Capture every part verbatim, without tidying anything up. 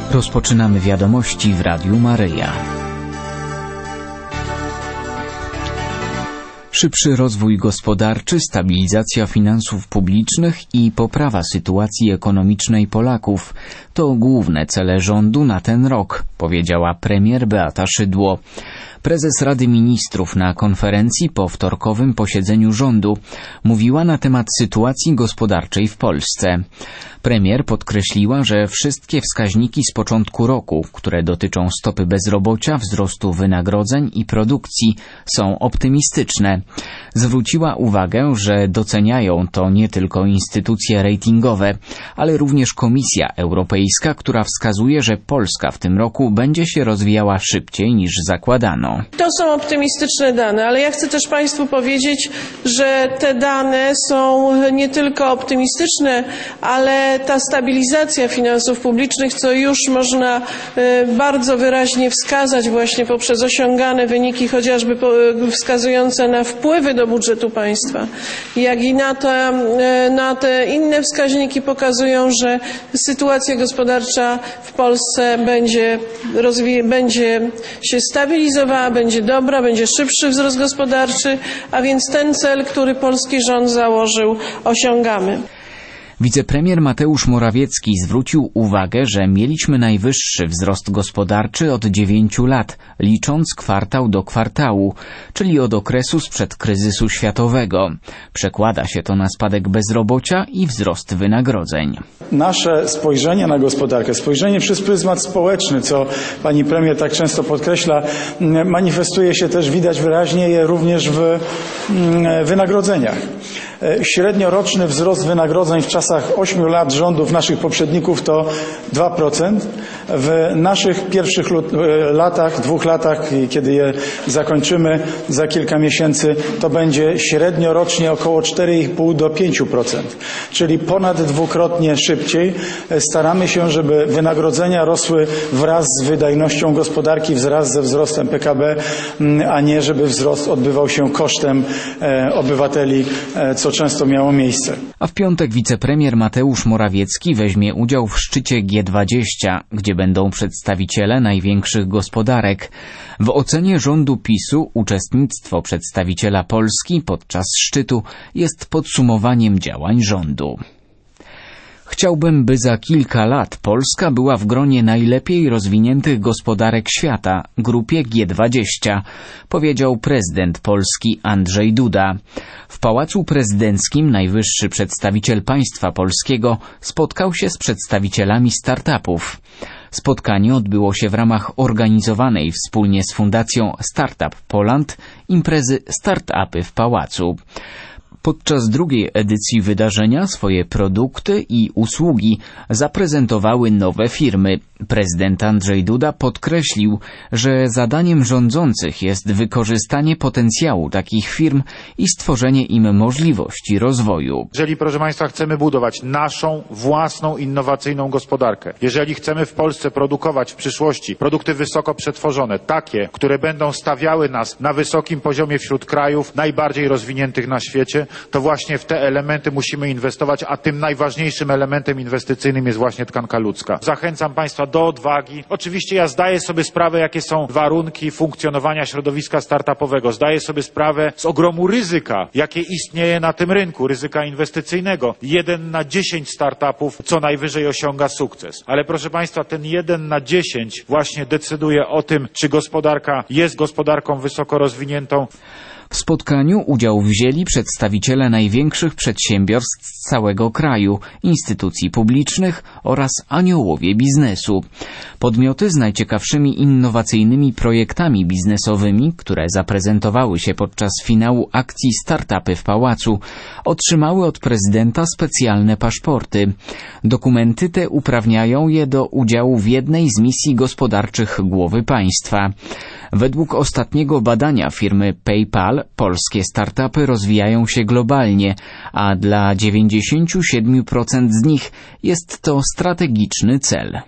Rozpoczynamy wiadomości w Radiu Maryja. Szybszy rozwój gospodarczy, stabilizacja finansów publicznych i poprawa sytuacji ekonomicznej Polaków to główne cele rządu na ten rok, powiedziała premier Beata Szydło. Prezes Rady Ministrów na konferencji po wtorkowym posiedzeniu rządu mówiła na temat sytuacji gospodarczej w Polsce. Premier podkreśliła, że wszystkie wskaźniki z początku roku, które dotyczą stopy bezrobocia, wzrostu wynagrodzeń i produkcji, są optymistyczne. Zwróciła uwagę, że doceniają to nie tylko instytucje ratingowe, ale również Komisja Europejska, która wskazuje, że Polska w tym roku będzie się rozwijała szybciej niż zakładano. To są optymistyczne dane, ale ja chcę też Państwu powiedzieć, że te dane są nie tylko optymistyczne, ale ta stabilizacja finansów publicznych, co już można bardzo wyraźnie wskazać właśnie poprzez osiągane wyniki, chociażby wskazujące na wpływy do budżetu państwa, jak i na te, na te inne wskaźniki pokazują, że sytuacja gospodarcza w Polsce będzie, rozwi- będzie się stabilizowała, będzie dobra, będzie szybszy wzrost gospodarczy, a więc ten cel, który polski rząd założył, osiągamy. Wicepremier Mateusz Morawiecki zwrócił uwagę, że mieliśmy najwyższy wzrost gospodarczy od dziewięciu lat, licząc kwartał do kwartału, czyli od okresu sprzed kryzysu światowego. Przekłada się to na spadek bezrobocia i wzrost wynagrodzeń. Nasze spojrzenie na gospodarkę, spojrzenie przez pryzmat społeczny, co pani premier tak często podkreśla, manifestuje się też, widać wyraźnie je również w wynagrodzeniach. Średnioroczny wzrost wynagrodzeń w czasach ośmiu lat rządów naszych poprzedników to dwa procent. W naszych pierwszych latach, dwóch latach, kiedy je zakończymy za kilka miesięcy, to będzie średnio rocznie około cztery i pół do pięciu procent. Czyli ponad dwukrotnie szybciej. Staramy się, żeby wynagrodzenia rosły wraz z wydajnością gospodarki, wraz ze wzrostem P K B, a nie żeby wzrost odbywał się kosztem obywateli, co często miało miejsce. A w piątek wicepremier Mateusz Morawiecki weźmie udział w szczycie G dwadzieścia, gdzie będą przedstawiciele największych gospodarek. W ocenie rządu PiS-u uczestnictwo przedstawiciela Polski podczas szczytu jest podsumowaniem działań rządu. Chciałbym, by za kilka lat Polska była w gronie najlepiej rozwiniętych gospodarek świata, grupie G dwadzieścia, powiedział prezydent Polski Andrzej Duda. W Pałacu Prezydenckim najwyższy przedstawiciel państwa polskiego spotkał się z przedstawicielami startupów. Spotkanie odbyło się w ramach organizowanej wspólnie z Fundacją Startup Poland imprezy Startupy w Pałacu. Podczas drugiej edycji wydarzenia swoje produkty i usługi zaprezentowały nowe firmy. Prezydent Andrzej Duda podkreślił, że zadaniem rządzących jest wykorzystanie potencjału takich firm i stworzenie im możliwości rozwoju. Jeżeli, proszę Państwa, chcemy budować naszą własną innowacyjną gospodarkę, jeżeli chcemy w Polsce produkować w przyszłości produkty wysoko przetworzone, takie, które będą stawiały nas na wysokim poziomie wśród krajów najbardziej rozwiniętych na świecie, to właśnie w te elementy musimy inwestować, a tym najważniejszym elementem inwestycyjnym jest właśnie tkanka ludzka. Zachęcam Państwa do odwagi. Oczywiście ja zdaję sobie sprawę, jakie są warunki funkcjonowania środowiska startupowego. Zdaję sobie sprawę z ogromu ryzyka, jakie istnieje na tym rynku, ryzyka inwestycyjnego. Jeden na dziesięć startupów co najwyżej osiąga sukces. Ale proszę Państwa, ten jeden na dziesięć właśnie decyduje o tym, czy gospodarka jest gospodarką wysoko rozwiniętą. W spotkaniu udział wzięli przedstawiciele największych przedsiębiorstw z całego kraju, instytucji publicznych oraz aniołowie biznesu. Podmioty z najciekawszymi innowacyjnymi projektami biznesowymi, które zaprezentowały się podczas finału akcji Startupy w Pałacu, otrzymały od prezydenta specjalne paszporty. Dokumenty te uprawniają je do udziału w jednej z misji gospodarczych głowy państwa. Według ostatniego badania firmy PayPal polskie startupy rozwijają się globalnie, a dla dziewięćdziesięciu siedmiu procent z nich jest to strategiczny cel.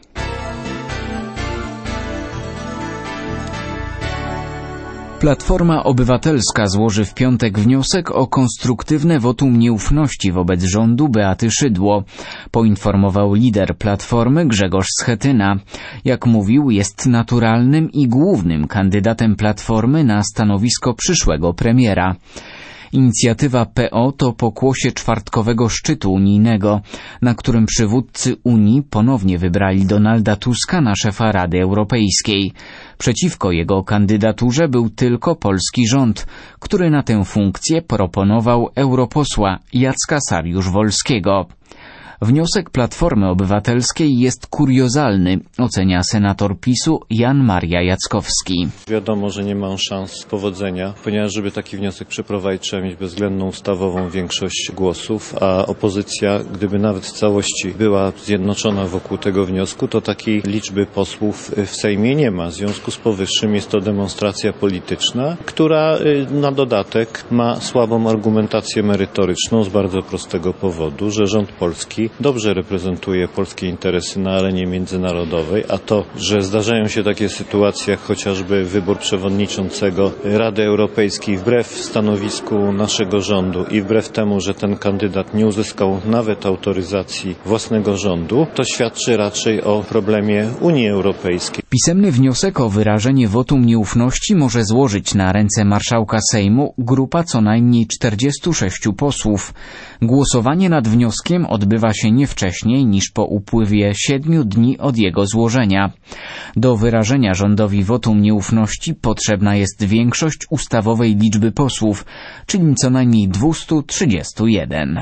Platforma Obywatelska złoży w piątek wniosek o konstruktywne wotum nieufności wobec rządu Beaty Szydło, poinformował lider Platformy Grzegorz Schetyna. Jak mówił, jest naturalnym i głównym kandydatem Platformy na stanowisko przyszłego premiera. Inicjatywa P O to pokłosie czwartkowego szczytu unijnego, na którym przywódcy Unii ponownie wybrali Donalda Tuska na szefa Rady Europejskiej. Przeciwko jego kandydaturze był tylko polski rząd, który na tę funkcję proponował europosła Jacka Sariusz-Wolskiego. Wniosek Platformy Obywatelskiej jest kuriozalny, ocenia senator PiSu Jan Maria Jackowski. Wiadomo, że nie ma szans powodzenia, ponieważ żeby taki wniosek przeprowadzić, trzeba mieć bezwzględną ustawową większość głosów, a opozycja, gdyby nawet w całości była zjednoczona wokół tego wniosku, to takiej liczby posłów w Sejmie nie ma. W związku z powyższym jest to demonstracja polityczna, która na dodatek ma słabą argumentację merytoryczną z bardzo prostego powodu, że rząd polski dobrze reprezentuje polskie interesy na arenie międzynarodowej, a to, że zdarzają się takie sytuacje, jak chociażby wybór przewodniczącego Rady Europejskiej wbrew stanowisku naszego rządu i wbrew temu, że ten kandydat nie uzyskał nawet autoryzacji własnego rządu, to świadczy raczej o problemie Unii Europejskiej. Pisemny wniosek o wyrażenie wotum nieufności może złożyć na ręce marszałka Sejmu grupa co najmniej czterdziestu sześciu posłów. Głosowanie nad wnioskiem odbywa się nie wcześniej niż po upływie siedmiu dni od jego złożenia. Do wyrażenia rządowi wotum nieufności potrzebna jest większość ustawowej liczby posłów, czyli co najmniej dwieście trzydzieści jeden.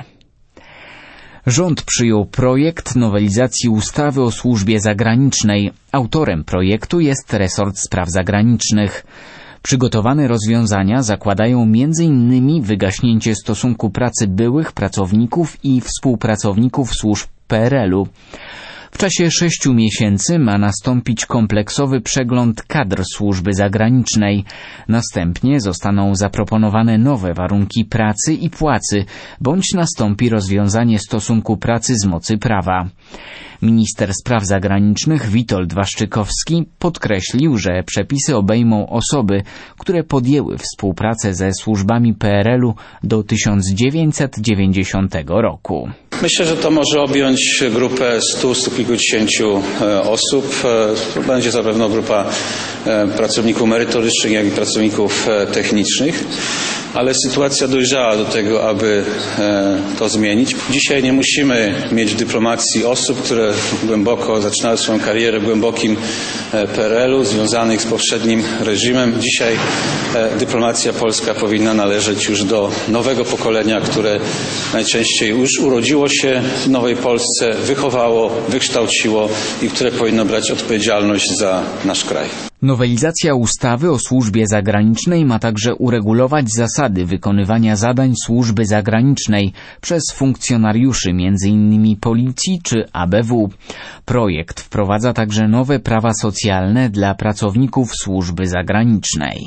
Rząd przyjął projekt nowelizacji ustawy o służbie zagranicznej. Autorem projektu jest resort spraw zagranicznych. Przygotowane rozwiązania zakładają między innymi wygaśnięcie stosunku pracy byłych pracowników i współpracowników służb P R L u. W czasie sześciu miesięcy ma nastąpić kompleksowy przegląd kadr służby zagranicznej. Następnie zostaną zaproponowane nowe warunki pracy i płacy, bądź nastąpi rozwiązanie stosunku pracy z mocy prawa. Minister spraw zagranicznych Witold Waszczykowski podkreślił, że przepisy obejmą osoby, które podjęły współpracę ze służbami P R L u do tysiąc dziewięćset dziewięćdziesiątego roku. Myślę, że to może objąć grupę stu, stu kilkudziesięciu osób. To będzie zarówno grupa pracowników merytorycznych, jak i pracowników technicznych. Ale sytuacja dojrzała do tego, aby to zmienić. Dzisiaj nie musimy mieć w dyplomacji osób, które głęboko zaczynały swoją karierę w głębokim P R L u, związanych z poprzednim reżimem. Dzisiaj dyplomacja polska powinna należeć już do nowego pokolenia, które najczęściej już urodziło się w nowej Polsce, wychowało, wykształciło i które powinno brać odpowiedzialność za nasz kraj. Nowelizacja ustawy o służbie zagranicznej ma także uregulować zasady wykonywania zadań służby zagranicznej przez funkcjonariuszy między innymi Policji czy A B W. Projekt wprowadza także nowe prawa socjalne dla pracowników służby zagranicznej.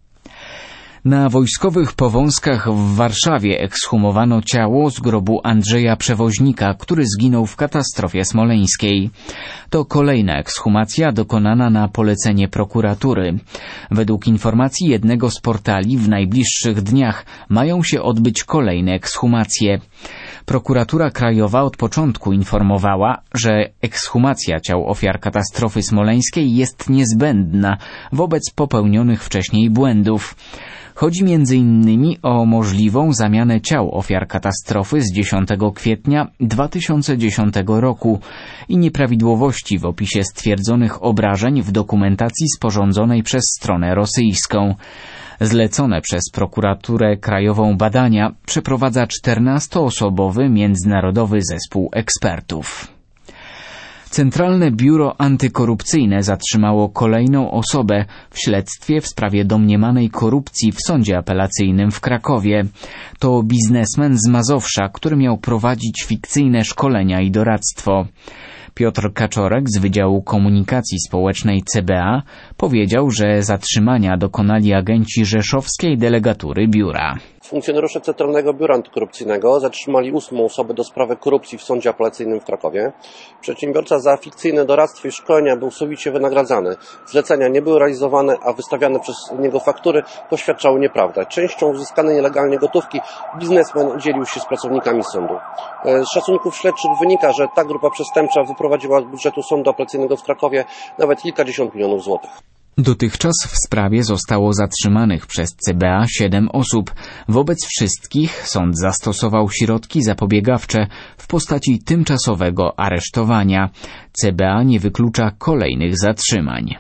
Na wojskowych Powązkach w Warszawie ekshumowano ciało z grobu Andrzeja Przewoźnika, który zginął w katastrofie smoleńskiej. To kolejna ekshumacja dokonana na polecenie prokuratury. Według informacji jednego z portali w najbliższych dniach mają się odbyć kolejne ekshumacje. Prokuratura Krajowa od początku informowała, że ekshumacja ciał ofiar katastrofy smoleńskiej jest niezbędna wobec popełnionych wcześniej błędów. Chodzi między innymi o możliwą zamianę ciał ofiar katastrofy z dziesiątego kwietnia dwa tysiące dziesiątego roku i nieprawidłowości w opisie stwierdzonych obrażeń w dokumentacji sporządzonej przez stronę rosyjską. Zlecone przez prokuraturę krajową badania przeprowadza czternastoosobowy międzynarodowy zespół ekspertów. Centralne Biuro Antykorupcyjne zatrzymało kolejną osobę w śledztwie w sprawie domniemanej korupcji w Sądzie Apelacyjnym w Krakowie. To biznesmen z Mazowsza, który miał prowadzić fikcyjne szkolenia i doradztwo. Piotr Kaczorek z Wydziału Komunikacji Społecznej C B A powiedział, że zatrzymania dokonali agenci rzeszowskiej delegatury biura. Funkcjonariusze Centralnego Biura Antykorupcyjnego zatrzymali ósmą osobę do sprawy korupcji w Sądzie Apelacyjnym w Krakowie. Przedsiębiorca za fikcyjne doradztwo i szkolenia był sowicie wynagradzany. Zlecenia nie były realizowane, a wystawiane przez niego faktury poświadczały nieprawdę. Częścią uzyskanej nielegalnie gotówki biznesmen dzielił się z pracownikami sądu. Z szacunków śledczych wynika, że ta grupa przestępcza wyprowadziła z budżetu Sądu Apelacyjnego w Krakowie nawet kilkadziesiąt milionów złotych. Dotychczas w sprawie zostało zatrzymanych przez C B A siedem osób. Wobec wszystkich sąd zastosował środki zapobiegawcze w postaci tymczasowego aresztowania. C B A nie wyklucza kolejnych zatrzymań.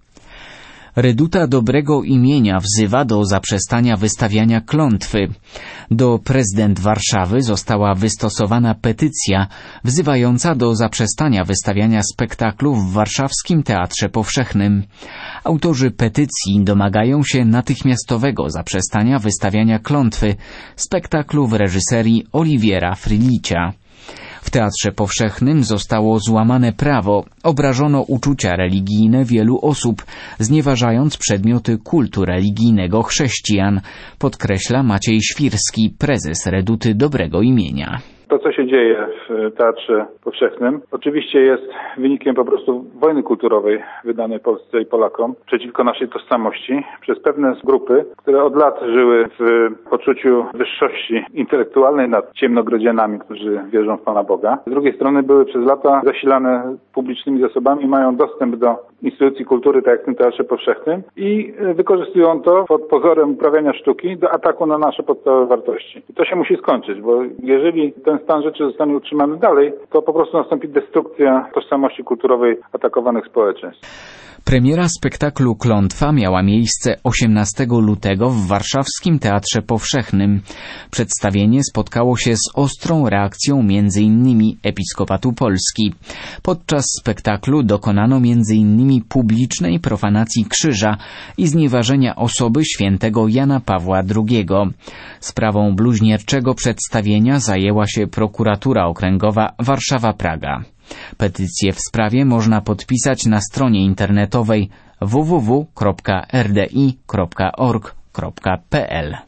Reduta dobrego imienia wzywa do zaprzestania wystawiania klątwy. Do prezydent Warszawy została wystosowana petycja wzywająca do zaprzestania wystawiania spektaklu w warszawskim Teatrze Powszechnym. Autorzy petycji domagają się natychmiastowego zaprzestania wystawiania klątwy spektaklu w reżyserii Oliwiera Frylicia. W Teatrze Powszechnym zostało złamane prawo, obrażono uczucia religijne wielu osób, znieważając przedmioty kultu religijnego chrześcijan, podkreśla Maciej Świrski, prezes Reduty Dobrego Imienia. To, co się dzieje w Teatrze Powszechnym, oczywiście jest wynikiem po prostu wojny kulturowej wydanej Polsce i Polakom przeciwko naszej tożsamości przez pewne grupy, które od lat żyły w poczuciu wyższości intelektualnej nad ciemnogrodzianami, którzy wierzą w Pana Boga. Z drugiej strony były przez lata zasilane publicznymi zasobami, mają dostęp do instytucji kultury, tak jak w tym Teatrze Powszechnym, i wykorzystują to pod pozorem uprawiania sztuki do ataku na nasze podstawowe wartości. I to się musi skończyć, bo jeżeli ten stan rzeczy zostanie utrzymany dalej, to po prostu nastąpi destrukcja tożsamości kulturowej atakowanych społeczeństw. Premiera spektaklu Klątwa miała miejsce osiemnastego lutego w warszawskim Teatrze Powszechnym. Przedstawienie spotkało się z ostrą reakcją między innymi Episkopatu Polski. Podczas spektaklu dokonano między innymi publicznej profanacji krzyża i znieważenia osoby świętego Jana Pawła drugiego. Sprawą bluźnierczego przedstawienia zajęła się prokuratura okręgowa Warszawa-Praga. Petycję w sprawie można podpisać na stronie internetowej w w w kropka r d i kropka org kropka p l.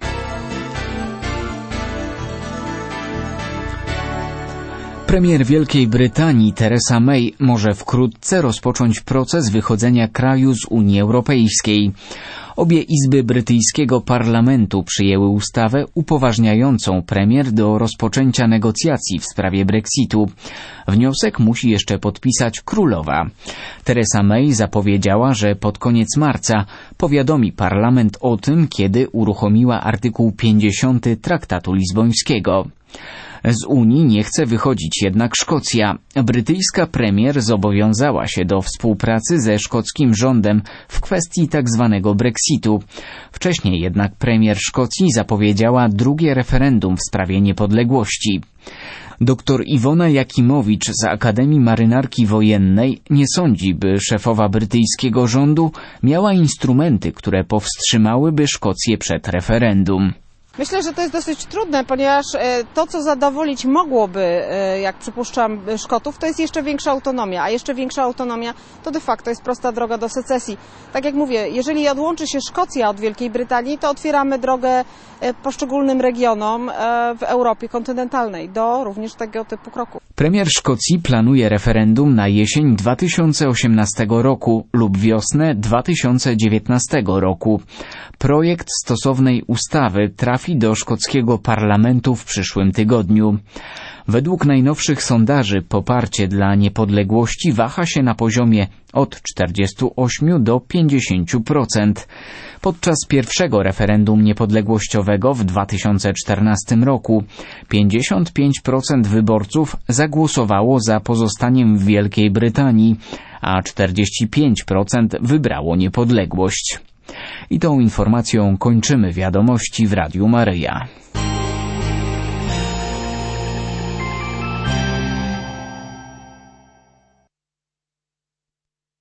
Premier Wielkiej Brytanii Theresa May może wkrótce rozpocząć proces wychodzenia kraju z Unii Europejskiej. Obie izby brytyjskiego parlamentu przyjęły ustawę upoważniającą premier do rozpoczęcia negocjacji w sprawie Brexitu. Wniosek musi jeszcze podpisać królowa. Theresa May zapowiedziała, że pod koniec marca powiadomi parlament o tym, kiedy uruchomiła artykuł pięćdziesiąty Traktatu Lizbońskiego. Z Unii nie chce wychodzić jednak Szkocja. Brytyjska premier zobowiązała się do współpracy ze szkockim rządem w kwestii tzw. Brexitu. Wcześniej jednak premier Szkocji zapowiedziała drugie referendum w sprawie niepodległości. Doktor Iwona Jakimowicz z Akademii Marynarki Wojennej nie sądzi, by szefowa brytyjskiego rządu miała instrumenty, które powstrzymałyby Szkocję przed referendum. Myślę, że to jest dosyć trudne, ponieważ to, co zadowolić mogłoby, jak przypuszczam, Szkotów, to jest jeszcze większa autonomia, a jeszcze większa autonomia to de facto jest prosta droga do secesji. Tak jak mówię, jeżeli odłączy się Szkocja od Wielkiej Brytanii, to otwieramy drogę poszczególnym regionom w Europie kontynentalnej do również tego typu kroku. Premier Szkocji planuje referendum na jesień dwa tysiące osiemnastego roku lub wiosnę dwa tysiące dziewiętnastego roku. Projekt stosownej ustawy trafi do szkockiego parlamentu w przyszłym tygodniu. Według najnowszych sondaży poparcie dla niepodległości waha się na poziomie od czterdziestu ośmiu do pięćdziesięciu procent. Podczas pierwszego referendum niepodległościowego w dwa tysiące czternastym roku pięćdziesiąt pięć procent wyborców zagłosowało za pozostaniem w Wielkiej Brytanii, a czterdzieści pięć procent wybrało niepodległość. I tą informacją kończymy wiadomości w Radiu Maryja.